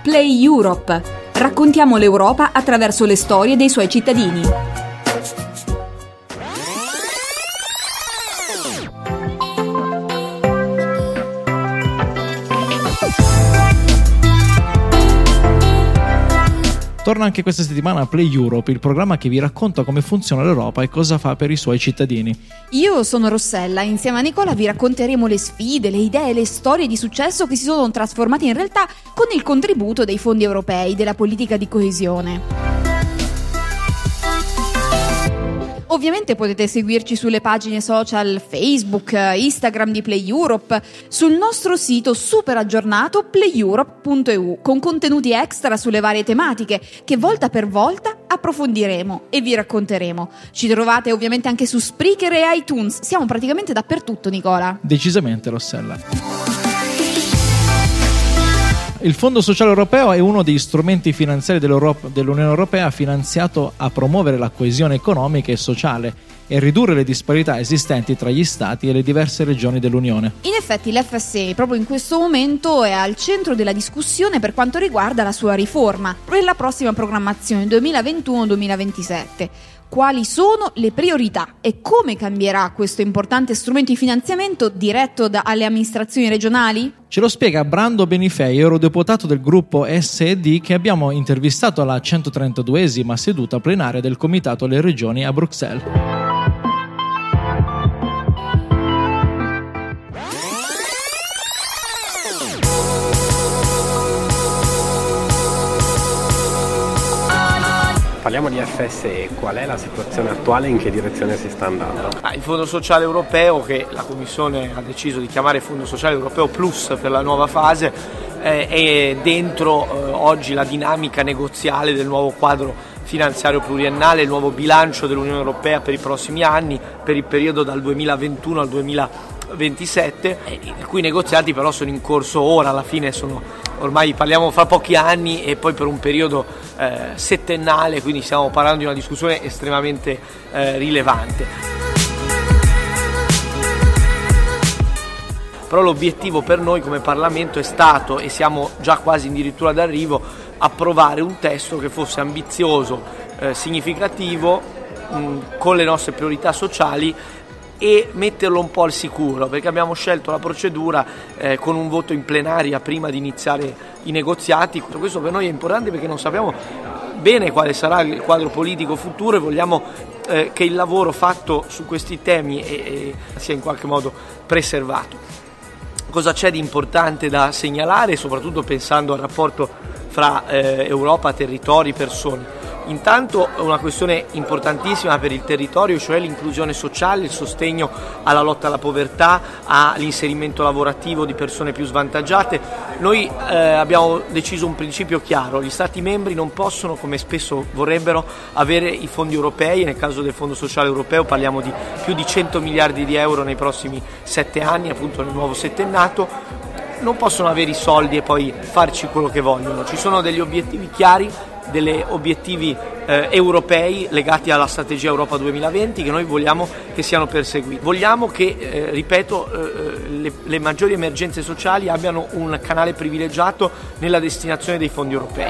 Play Europe. Raccontiamo l'Europa attraverso le storie dei suoi cittadini. Torna anche questa settimana a Play Europe, il programma che vi racconta come funziona l'Europa e cosa fa per i suoi cittadini. Io sono Rossella, insieme a Nicola vi racconteremo le sfide, le idee e le storie di successo che si sono trasformate in realtà con il contributo dei fondi europei, della politica di coesione. Ovviamente potete seguirci sulle pagine social Facebook, Instagram di Play Europe, sul nostro sito super aggiornato playeurope.eu con contenuti extra sulle varie tematiche che volta per volta approfondiremo e vi racconteremo. Ci trovate ovviamente anche su Spreaker e iTunes, siamo praticamente dappertutto, Nicola. Decisamente, Rossella. Il Fondo Sociale Europeo è uno degli strumenti finanziari dell'Unione Europea finanziato a promuovere la coesione economica e sociale e ridurre le disparità esistenti tra gli Stati e le diverse regioni dell'Unione. In effetti l'FSE proprio in questo momento è al centro della discussione per quanto riguarda la sua riforma per la prossima programmazione 2021-2027. Quali sono le priorità e come cambierà questo importante strumento di finanziamento diretto alle amministrazioni regionali? Ce lo spiega Brando Benifei, eurodeputato del gruppo SD, che abbiamo intervistato alla 132esima seduta plenaria del Comitato alle Regioni a Bruxelles. Parliamo di FSE, qual è la situazione attuale e in che direzione si sta andando? Il Fondo Sociale Europeo, che la Commissione ha deciso di chiamare Fondo Sociale Europeo Plus per la nuova fase, è dentro oggi la dinamica negoziale del nuovo quadro finanziario pluriennale, il nuovo bilancio dell'Unione Europea per i prossimi anni, per il periodo dal 2021 al 2027, i cui negoziati però sono in corso ora, alla fine ormai parliamo fra pochi anni e poi per un periodo settennale, quindi stiamo parlando di una discussione estremamente rilevante. Però l'obiettivo per noi come Parlamento è stato, e siamo già quasi addirittura d'arrivo, approvare un testo che fosse ambizioso, significativo, con le nostre priorità sociali e metterlo un po' al sicuro, perché abbiamo scelto la procedura con un voto in plenaria prima di iniziare i negoziati. Questo per noi è importante perché non sappiamo bene quale sarà il quadro politico futuro e vogliamo che il lavoro fatto su questi temi sia in qualche modo preservato. Cosa c'è di importante da segnalare, soprattutto pensando al rapporto fra Europa, territori, persone? Intanto una questione importantissima per il territorio, cioè l'inclusione sociale, il sostegno alla lotta alla povertà, all'inserimento lavorativo di persone più svantaggiate. Noi abbiamo deciso un principio chiaro: gli Stati membri non possono, come spesso vorrebbero, avere i fondi europei. Nel caso del Fondo Sociale Europeo parliamo di più di 100 miliardi di euro nei prossimi 7 anni, appunto nel nuovo settennato. Non possono avere i soldi e poi farci quello che vogliono. Ci sono degli obiettivi chiari, degli obiettivi europei legati alla strategia Europa 2020 che noi vogliamo che siano perseguiti. Vogliamo che, le maggiori emergenze sociali abbiano un canale privilegiato nella destinazione dei fondi europei.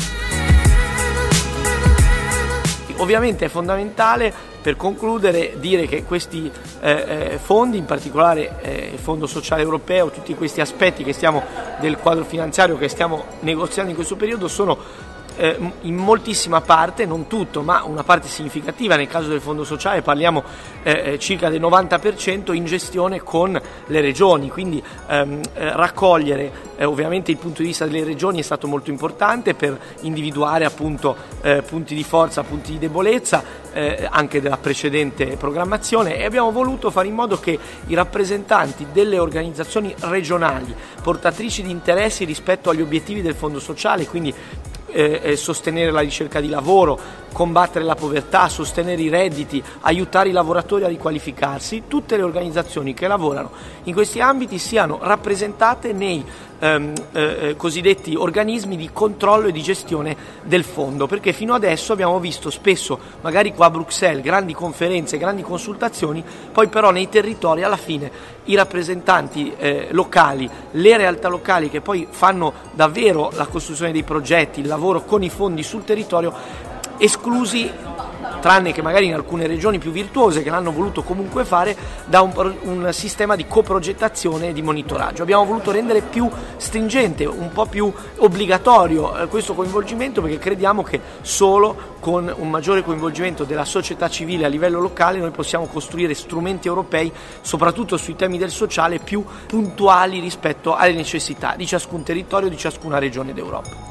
Ovviamente è fondamentale, per concludere, dire che questi fondi, in particolare il Fondo Sociale Europeo, tutti questi aspetti del quadro finanziario che stiamo negoziando in questo periodo sono in moltissima parte, non tutto, ma una parte significativa. Nel caso del Fondo Sociale parliamo circa del 90% in gestione con le regioni, quindi raccogliere ovviamente il punto di vista delle regioni è stato molto importante per individuare appunto punti di forza, punti di debolezza anche della precedente programmazione, e abbiamo voluto fare in modo che i rappresentanti delle organizzazioni regionali portatrici di interessi rispetto agli obiettivi del Fondo Sociale, quindi sostenere la ricerca di lavoro, combattere la povertà, sostenere i redditi, aiutare i lavoratori a riqualificarsi, tutte le organizzazioni che lavorano in questi ambiti siano rappresentate nei cosiddetti organismi di controllo e di gestione del fondo, perché fino adesso abbiamo visto spesso, magari qua a Bruxelles, grandi conferenze, grandi consultazioni, poi però nei territori alla fine i rappresentanti locali, le realtà locali che poi fanno davvero la costruzione dei progetti, il lavoro con i fondi sul territorio, esclusi, tranne che magari in alcune regioni più virtuose che l'hanno voluto comunque fare, da un sistema di coprogettazione e di monitoraggio. Abbiamo voluto rendere più stringente, un po' più obbligatorio questo coinvolgimento, perché crediamo che solo con un maggiore coinvolgimento della società civile a livello locale noi possiamo costruire strumenti europei, soprattutto sui temi del sociale, più puntuali rispetto alle necessità di ciascun territorio, di ciascuna regione d'Europa.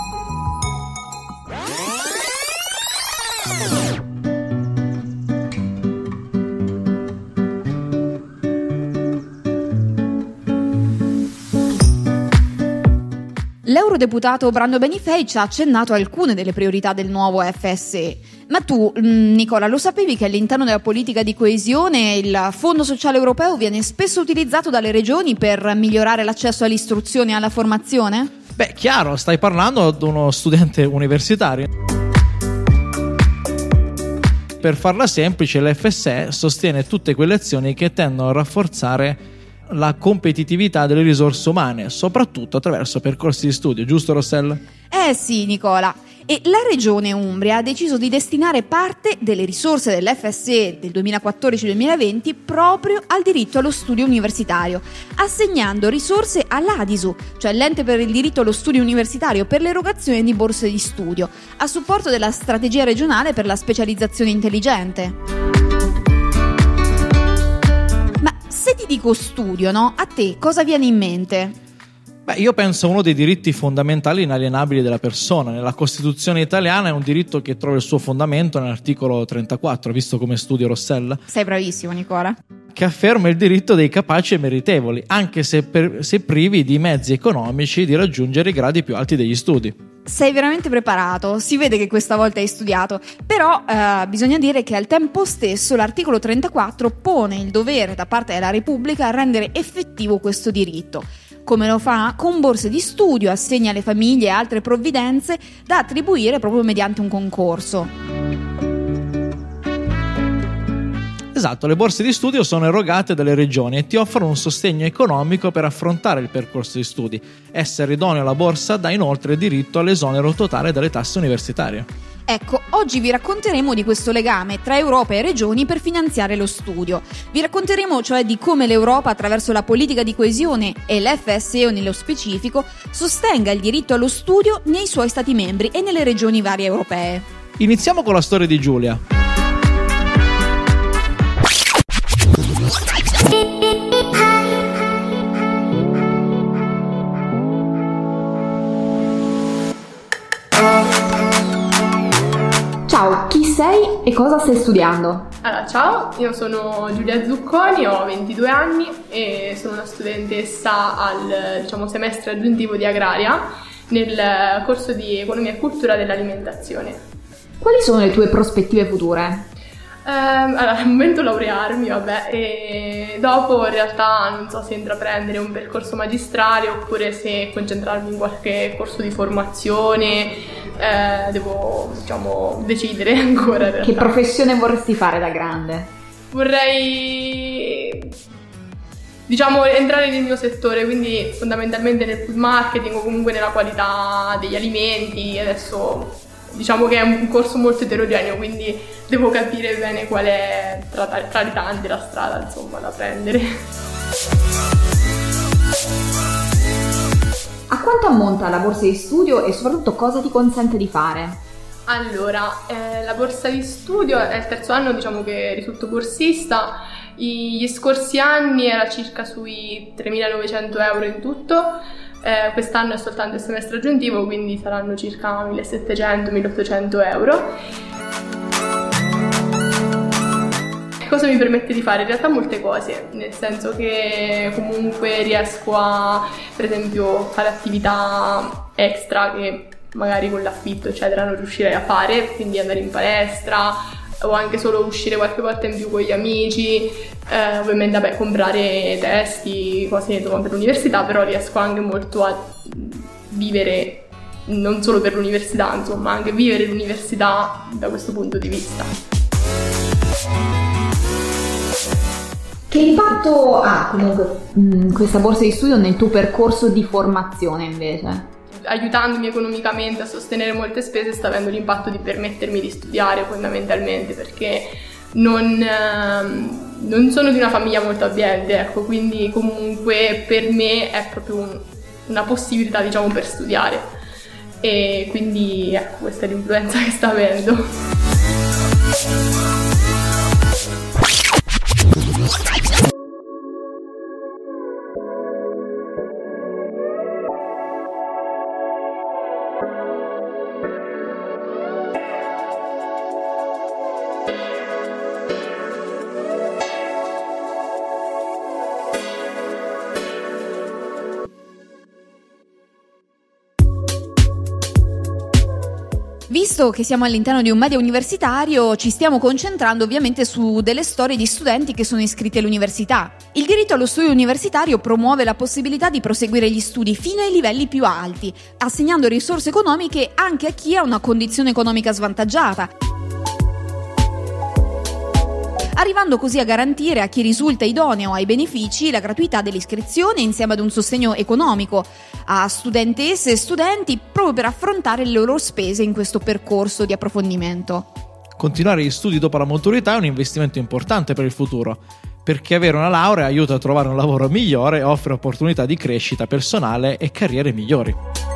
L'eurodeputato Brando Benifei ci ha accennato a alcune delle priorità del nuovo FSE. Ma tu, Nicola, lo sapevi che all'interno della politica di coesione il Fondo Sociale Europeo viene spesso utilizzato dalle regioni per migliorare l'accesso all'istruzione e alla formazione? Beh, chiaro, stai parlando ad uno studente universitario. Per farla semplice, l'FSE sostiene tutte quelle azioni che tendono a rafforzare la competitività delle risorse umane, soprattutto attraverso percorsi di studio, giusto Rossella? Sì, Nicola. E la regione Umbria ha deciso di destinare parte delle risorse dell'FSE del 2014-2020 proprio al diritto allo studio universitario, assegnando risorse all'ADISU, cioè l'ente per il diritto allo studio universitario, per l'erogazione di borse di studio, a supporto della strategia regionale per la specializzazione intelligente. Ma se ti dico studio, no? A te cosa viene in mente? Beh, io penso a uno dei diritti fondamentali inalienabili della persona. Nella Costituzione italiana è un diritto che trova il suo fondamento nell'articolo 34, visto come studio Rossella. Sei bravissimo, Nicola. Che afferma il diritto dei capaci e meritevoli, anche se privi di mezzi economici di raggiungere i gradi più alti degli studi. Sei veramente preparato, si vede che questa volta hai studiato, però bisogna dire che al tempo stesso l'articolo 34 pone il dovere da parte della Repubblica a rendere effettivo questo diritto. Come lo fa? Con borse di studio, assegna alle famiglie e altre provvidenze da attribuire proprio mediante un concorso. Esatto, le borse di studio sono erogate dalle regioni e ti offrono un sostegno economico per affrontare il percorso di studi. Essere idoneo alla borsa dà inoltre diritto all'esonero totale dalle tasse universitarie. Ecco, oggi vi racconteremo di questo legame tra Europa e regioni per finanziare lo studio. Vi racconteremo cioè di come l'Europa, attraverso la politica di coesione e l'FSE nello specifico, sostenga il diritto allo studio nei suoi Stati membri e nelle regioni varie europee. Iniziamo con la storia di Giulia. Ciao, chi sei e cosa stai studiando? Allora, ciao, io sono Giulia Zucconi, ho 22 anni e sono una studentessa al semestre aggiuntivo di agraria nel corso di economia e cultura dell'alimentazione. Quali sono le tue prospettive future? Allora, al momento laurearmi, e dopo in realtà non so se intraprendere un percorso magistrale oppure se concentrarmi in qualche corso di formazione, devo decidere ancora in realtà. Che professione vorresti fare da grande? Vorrei entrare nel mio settore, quindi fondamentalmente nel food marketing o comunque nella qualità degli alimenti. Adesso che è un corso molto eterogeneo, quindi devo capire bene qual è tra le tante la strada da prendere. A quanto ammonta la borsa di studio e soprattutto cosa ti consente di fare? Allora, la borsa di studio è il terzo anno che risulto borsista. Gli scorsi anni era circa sui 3.900 euro in tutto. Quest'anno è soltanto il semestre aggiuntivo, quindi saranno circa 1.700-1.800 euro. Cosa mi permette di fare? In realtà molte cose, nel senso che comunque riesco a, per esempio, fare attività extra che magari con l'affitto eccetera non riuscirei a fare, quindi andare in palestra o anche solo uscire qualche volta in più con gli amici, ovviamente comprare testi, cose insomma, per l'università, però riesco anche molto a vivere non solo per l'università, insomma anche vivere l'università da questo punto di vista. Che impatto ha comunque questa borsa di studio nel tuo percorso di formazione invece? Aiutandomi economicamente a sostenere molte spese sta avendo l'impatto di permettermi di studiare fondamentalmente, perché non sono di una famiglia molto abbiente, ecco, quindi comunque per me è proprio una possibilità diciamo per studiare e quindi ecco questa è l'influenza che sta avendo. Visto che siamo all'interno di un media universitario, ci stiamo concentrando ovviamente su delle storie di studenti che sono iscritti all'università. Il diritto allo studio universitario promuove la possibilità di proseguire gli studi fino ai livelli più alti, assegnando risorse economiche anche a chi ha una condizione economica svantaggiata, arrivando così a garantire a chi risulta idoneo ai benefici la gratuità dell'iscrizione insieme ad un sostegno economico a studentesse e studenti proprio per affrontare le loro spese in questo percorso di approfondimento. Continuare gli studi dopo la maturità è un investimento importante per il futuro, perché avere una laurea aiuta a trovare un lavoro migliore e offre opportunità di crescita personale e carriere migliori.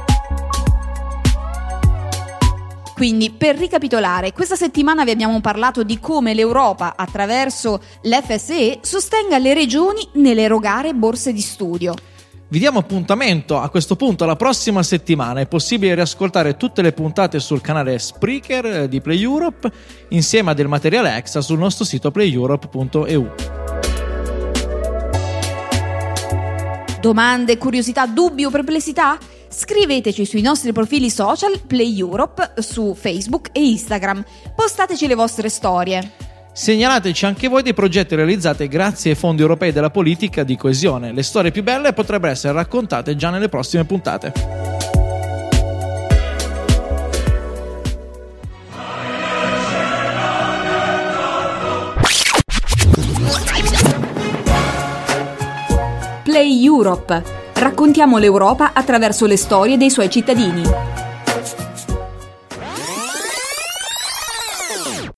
Quindi, per ricapitolare, questa settimana vi abbiamo parlato di come l'Europa, attraverso l'FSE, sostenga le regioni nell'erogare borse di studio. Vi diamo appuntamento a questo punto alla prossima settimana. È possibile riascoltare tutte le puntate sul canale Spreaker di Play Europe insieme a del materiale extra sul nostro sito playeurope.eu. Domande, curiosità, dubbi o perplessità? Scriveteci sui nostri profili social Play Europe su Facebook e Instagram. Postateci le vostre storie. Segnalateci anche voi dei progetti realizzati grazie ai fondi europei della politica di coesione. Le storie più belle potrebbero essere raccontate già nelle prossime puntate. Play Europe. Raccontiamo l'Europa attraverso le storie dei suoi cittadini.